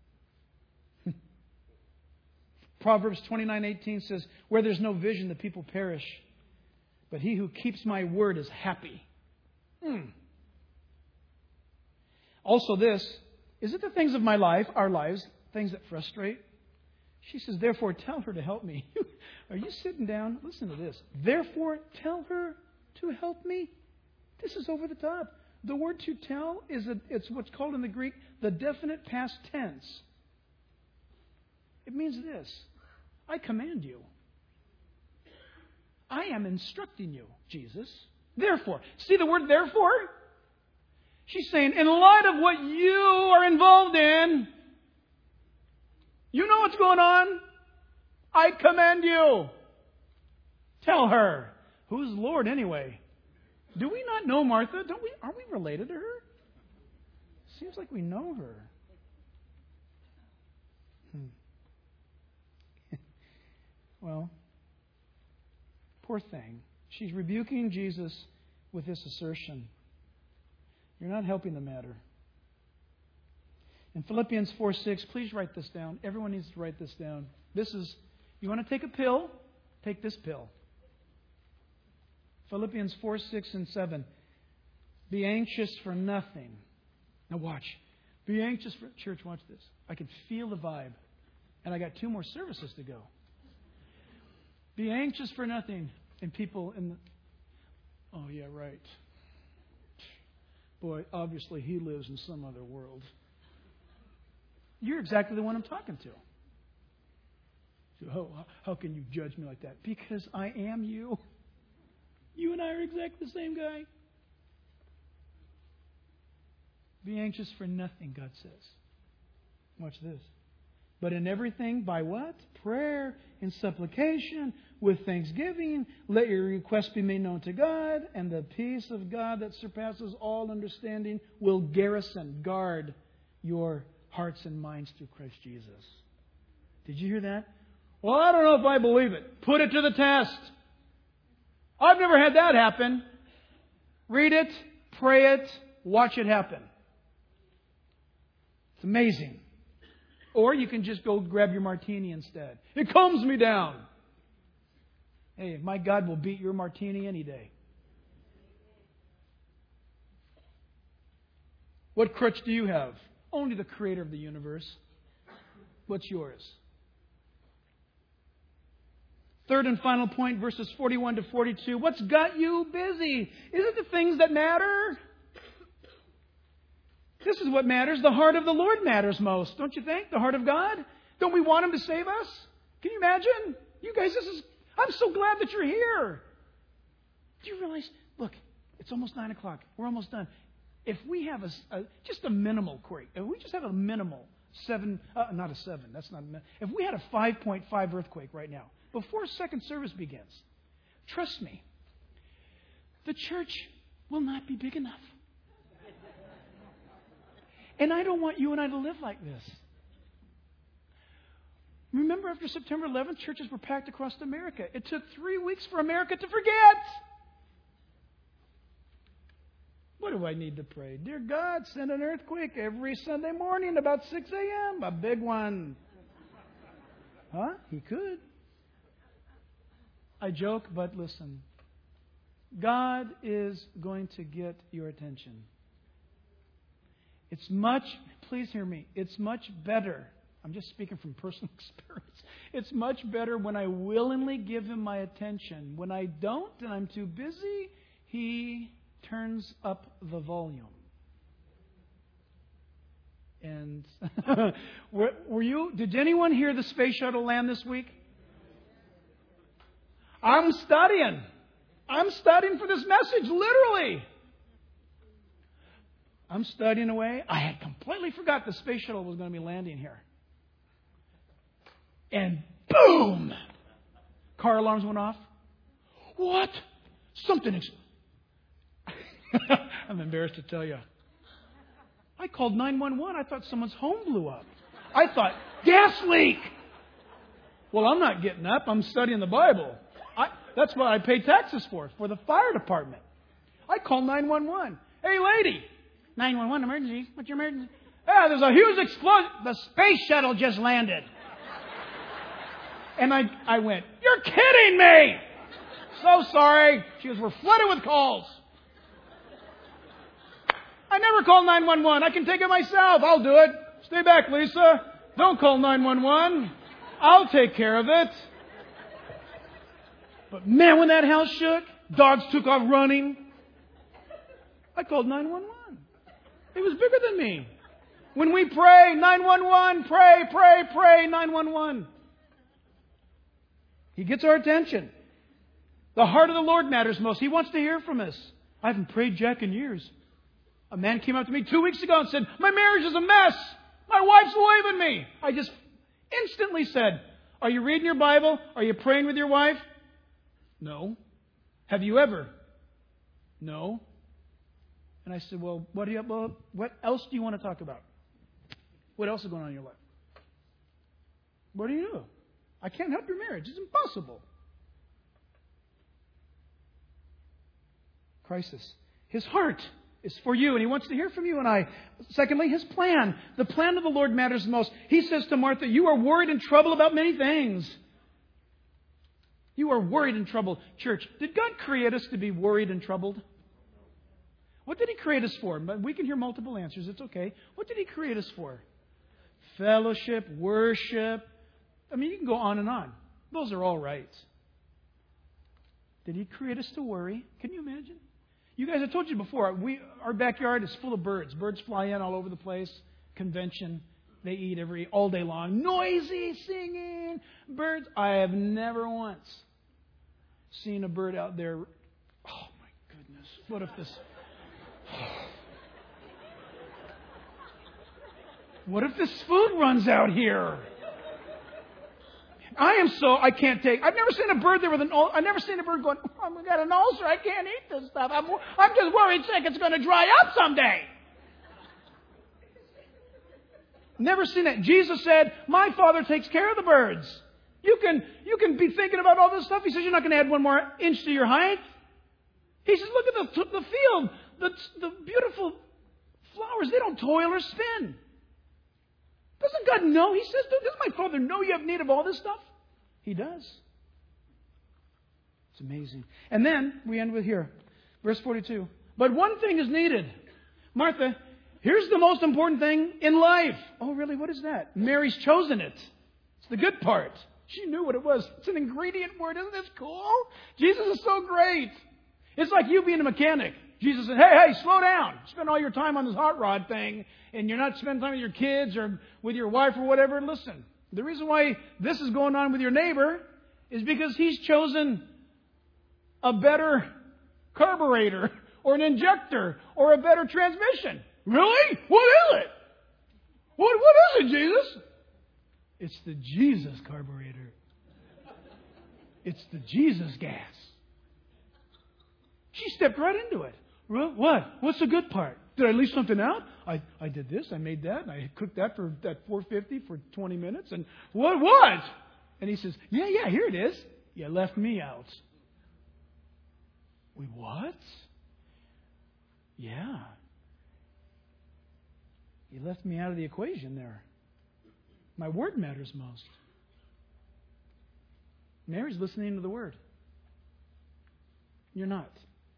Proverbs 29:18 says, "Where there's no vision, the people perish. But he who keeps my word is happy." Also this, is it the things of my life, our lives, things that frustrate? She says, therefore tell her to help me. Are you sitting down? Listen to this. Therefore tell her to help me. This is over the top. The word to tell it's what's called in the Greek the definite past tense. It means this. I command you. I am instructing you, Jesus. Therefore. See the word therefore? She's saying, in light of what you are involved in, you know what's going on? I command you. Tell her. Who's Lord anyway? Do we not know Martha? Aren't we related to her? Seems like we know her. Well, poor thing. She's rebuking Jesus with this assertion. You're not helping the matter. In Philippians 4:6, please write this down. Everyone needs to write this down. You want to take a pill? Take this pill. Philippians 4:6 and 7. Be anxious for nothing. Now watch. Be anxious for... Church, watch this. I can feel the vibe. And I got 2 more services to go. Be anxious for nothing. And people in the... Oh, yeah, right. Boy, obviously he lives in some other world. You're exactly the one I'm talking to. So, how can you judge me like that? Because I am you. You and I are exactly the same guy. Be anxious for nothing, God says. Watch this. But in everything, by what? Prayer and supplication with thanksgiving. Let your requests be made known to God. And the peace of God that surpasses all understanding will guard your hearts and minds through Christ Jesus. Did you hear that? Well, I don't know if I believe it. Put it to the test. I've never had that happen. Read it, pray it, watch it happen. It's amazing. Or you can just go grab your martini instead. It calms me down. Hey, my God will beat your martini any day. What crutch do you have? Only the Creator of the universe. What's yours? Third and final point, verses 41 to 42. What's got you busy? Is it the things that matter? This is what matters. The heart of the Lord matters most, don't you think? The heart of God? Don't we want Him to save us? Can you imagine? You guys, I'm so glad that you're here. Do you realize, look, it's almost 9 o'clock. We're almost done. If we have just a minimal quake, if we just have a minimal 7, not a 7, that's not, if we had a 5.5 earthquake right now, before second service begins, trust me, the church will not be big enough. And I don't want you and I to live like this. Remember, after September 11th, churches were packed across America. It took 3 weeks for America to forget. What do I need to pray? Dear God, send an earthquake every Sunday morning about 6 a.m. A big one. Huh? He could. I joke, but listen. God is going to get your attention. Please hear me, it's much better. I'm just speaking from personal experience. It's much better when I willingly give Him my attention. When I don't and I'm too busy, He turns up the volume. And did anyone hear the space shuttle land this week? I'm studying for this message, literally. I'm studying away. I had completely forgot the space shuttle was going to be landing here. And boom! Car alarms went off. What? I'm embarrassed to tell you. I called 911. I thought someone's home blew up. I thought, gas leak! Well, I'm not getting up. I'm studying the Bible. That's what I pay taxes for the fire department. I called 911. Hey, lady! 911 emergency. What's your emergency? Yeah, there's a huge explosion. The space shuttle just landed. And I went, you're kidding me! So sorry. She goes, we're flooded with calls. I never call 911. I can take it myself. I'll do it. Stay back, Lisa. Don't call 911. I'll take care of it. But man, when that house shook, dogs took off running. I called 911. It was bigger than me. When we pray, 911, pray, 911. He gets our attention. The heart of the Lord matters most. He wants to hear from us. I haven't prayed Jack in years. A man came up to me 2 weeks ago and said, my marriage is a mess. My wife's leaving me. I just instantly said, are you reading your Bible? Are you praying with your wife? No. Have you ever? No. And I said, well, what else do you want to talk about? What else is going on in your life? What do you do? I can't help your marriage. It's impossible. Crisis. His heart is for you, and He wants to hear from you and I. Secondly, His plan. The plan of the Lord matters most. He says to Martha, you are worried and troubled about many things. You are worried and troubled. Church, did God create us to be worried and troubled? What did He create us for? We can hear multiple answers. It's okay. What did He create us for? Fellowship, worship. I mean, you can go on and on. Those are all right. Did He create us to worry? Can you imagine? You guys, I told you before, our backyard is full of birds. Birds fly in all over the place. Convention. They eat all day long. Noisy, singing, birds. I have never once seen a bird out there. Oh, my goodness. What if this... What if this food runs out here? I can't take... I've never seen a bird there with I've never seen a bird going, oh, I got an ulcer. I can't eat this stuff. I'm just worried sick it's going to dry up someday. Never seen it. Jesus said, my Father takes care of the birds. You can be thinking about all this stuff. He says, you're not going to add 1 more inch to your height. He says, look at the field. The beautiful flowers. They don't toil or spin. Doesn't God know? He says, doesn't my Father know you have need of all this stuff? He does. It's amazing. And then we end with here. Verse 42. But one thing is needed. Martha, here's the most important thing in life. Oh, really? What is that? Mary's chosen it. It's the good part. She knew what it was. It's an ingredient word. Isn't this cool? Jesus is so great. It's like you being a mechanic. Jesus said, hey, slow down. Spend all your time on this hot rod thing, and you're not spending time with your kids or with your wife or whatever. Listen, the reason why this is going on with your neighbor is because he's chosen a better carburetor or an injector or a better transmission. Really? What is it? What is it, Jesus? It's the Jesus carburetor. It's the Jesus gas. She stepped right into it. What? What's the good part? Did I leave something out? I did this, I made that, and I cooked that for that $4.50 for 20 minutes. And what? And he says, yeah, here it is. You left me out. We what? Yeah. You left me out of the equation there. My word matters most. Mary's listening to the word. You're not.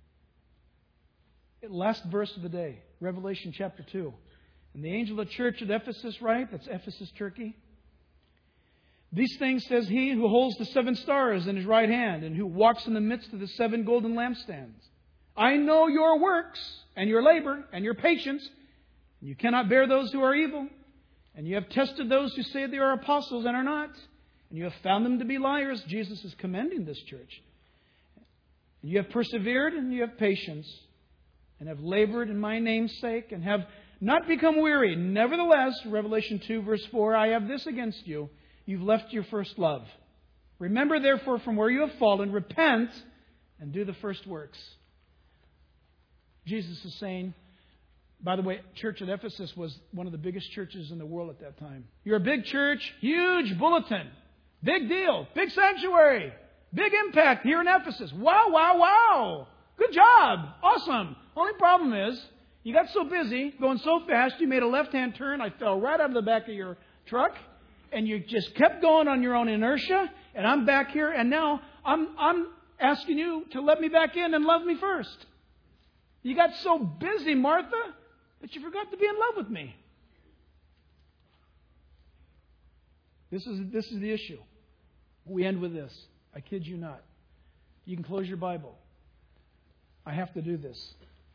Last verse of the day, Revelation chapter 2. And the angel of the church at Ephesus write, that's Ephesus, Turkey. These things says he who holds the 7 stars in his right hand and who walks in the midst of the 7 golden lampstands. I know your works and your labor and your patience. And you cannot bear those who are evil. And you have tested those who say they are apostles and are not. And you have found them to be liars. Jesus is commending this church. And you have persevered and you have patience. And have labored in my name's sake, and have not become weary. Nevertheless, Revelation 2, verse 4, I have this against you. You've left your first love. Remember, therefore, from where you have fallen, repent, and do the first works. Jesus is saying, by the way, church at Ephesus was one of the biggest churches in the world at that time. You're a big church, huge bulletin, big deal, big sanctuary, big impact here in Ephesus. Wow. Good job. Awesome. Only problem is, you got so busy, going so fast, you made a left-hand turn. I fell right out of the back of your truck, and you just kept going on your own inertia, and I'm back here, and now I'm asking you to let me back in and love me first. You got so busy, Martha. But you forgot to be in love with me. This is the issue. We end with this. I kid you not. You can close your Bible. I have to do this.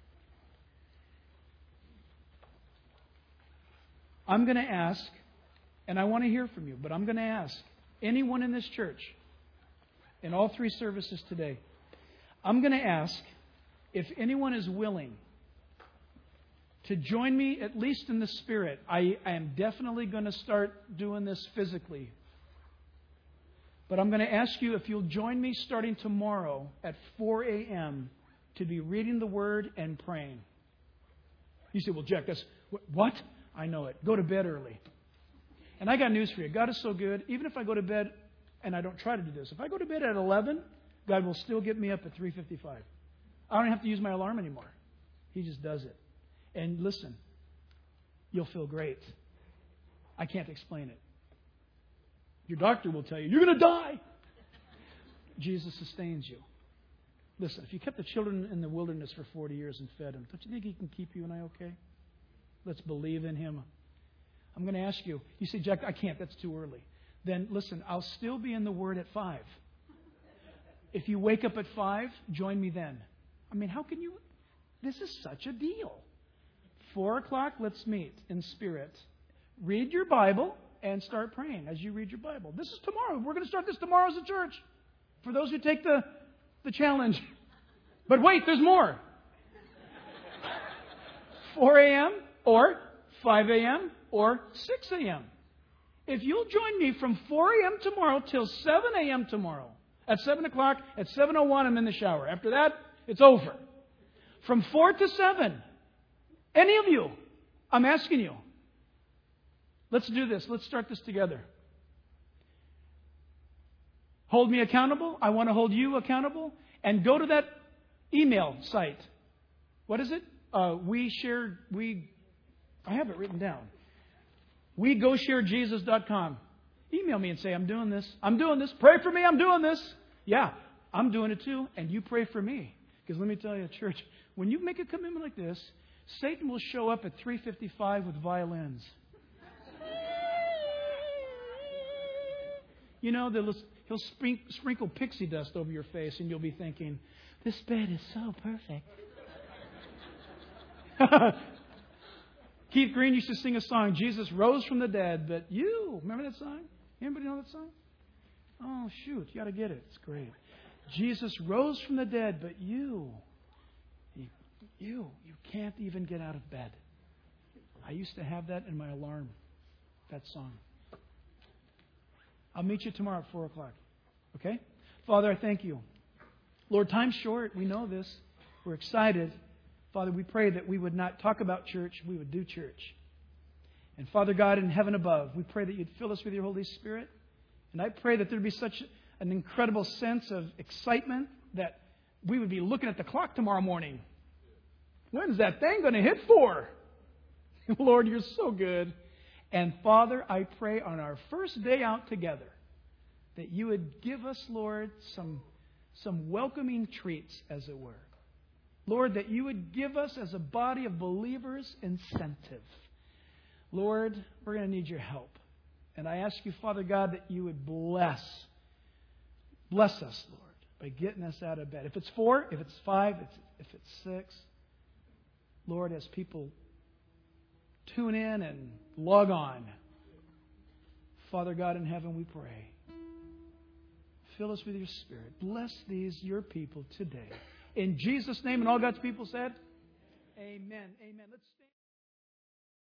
I'm going to ask, and I want to hear from you, but I'm going to ask anyone in this church, in all 3 services today, I'm going to ask if anyone is willing to join me, at least in the Spirit. I am definitely going to start doing this physically. But I'm going to ask you if you'll join me starting tomorrow at 4 a.m. to be reading the Word and praying. You say, well, Jack, that's... What? I know it. Go to bed early. And I got news for you. God is so good. Even if I go to bed, and I don't try to do this, if I go to bed at 11, God will still get me up at 3:55. I don't have to use my alarm anymore. He just does it. And listen, you'll feel great. I can't explain it. Your doctor will tell you, you're going to die. Jesus sustains you. Listen, if you kept the children in the wilderness for 40 years and fed them, don't you think He can keep you and I okay? Let's believe in Him. I'm going to ask you. You say, Jack, I can't. That's too early. Then listen, I'll still be in the Word at 5. If you wake up at 5, join me then. I mean, how can you? This is such a deal. 4 o'clock, let's meet in spirit. Read your Bible and start praying as you read your Bible. This is tomorrow. We're going to start this tomorrow as a church. For those who take the challenge. But wait, there's more. 4 a.m. or 5 a.m. or 6 a.m. If you'll join me from 4 a.m. tomorrow till 7 a.m. tomorrow, at 7 o'clock, at 7:01 I'm in the shower. After that, it's over. From 4 to 7, any of you, I'm asking you, let's do this. Let's start this together. Hold me accountable. I want to hold you accountable. And go to that email site. What is it? I have it written down. WeGoShareJesus.com. Email me and say, I'm doing this. I'm doing this. Pray for me. I'm doing this. Yeah, I'm doing it too. And you pray for me. Because let me tell you, church, when you make a commitment like this, Satan will show up at 3:55 with violins. You know, he'll sprinkle pixie dust over your face and you'll be thinking, this bed is so perfect. Keith Green used to sing a song, Jesus rose from the dead, but you, remember that song? Anybody know that song? Oh, shoot, you got to get it. It's great. Jesus rose from the dead, but you can't even get out of bed. I used to have that in my alarm, that song. I'll meet you tomorrow at 4 o'clock. Okay? Father, I thank you. Lord, time's short. We know this. We're excited. Father, we pray that we would not talk about church, we would do church. And Father God in heaven above, we pray that you'd fill us with your Holy Spirit. And I pray that there'd be such an incredible sense of excitement that we would be looking at the clock tomorrow morning. When's that thing going to hit 4? Lord, you're so good. And Father, I pray on our first day out together that you would give us, Lord, some welcoming treats, as it were. Lord, that you would give us as a body of believers incentive. Lord, we're going to need your help. And I ask you, Father God, that you would bless us, Lord, by getting us out of bed. If it's 4, if it's 5, if it's 6, Lord, as people tune in and log on, Father God in heaven, we pray. Fill us with your Spirit. Bless these, your people, today. In Jesus' name, and all God's people said, amen. Amen. Let's stand.